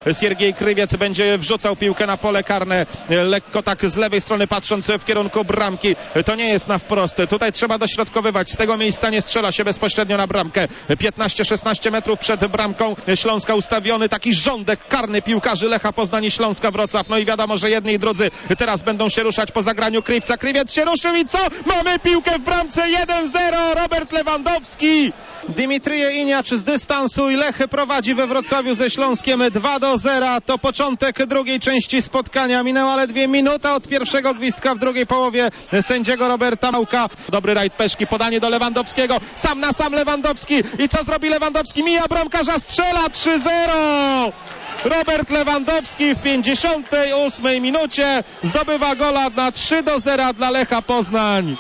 Siergiej Krywiec będzie wrzucał piłkę na pole karne, lekko tak z lewej strony patrząc w kierunku bramki. To nie jest na wprost, tutaj trzeba dośrodkowywać, z tego miejsca nie strzela się bezpośrednio na bramkę. 15-16 metrów przed bramką Śląska ustawiony taki rządek karny piłkarzy Lecha Poznań i Śląska Wrocław. No i wiadomo, że jedni i drudzy teraz będą się ruszać po zagraniu Krywca. Krywiec się ruszył i co? Mamy piłkę w bramce, 1-0, Robert Lewandowski. Dimitrije Iniacz z dystansu i Lech prowadzi we Wrocławiu ze Śląskiem 2-0. To początek drugiej części spotkania. Minęła ledwie minuta od pierwszego gwizdka w drugiej połowie sędziego Roberta Małka. Dobry rajd Peszki, podanie do Lewandowskiego. Sam na sam Lewandowski. I co zrobi Lewandowski? Mija bramkarza, strzela 3-0. Robert Lewandowski w 58 minucie zdobywa gola na 3-0 dla Lecha Poznań.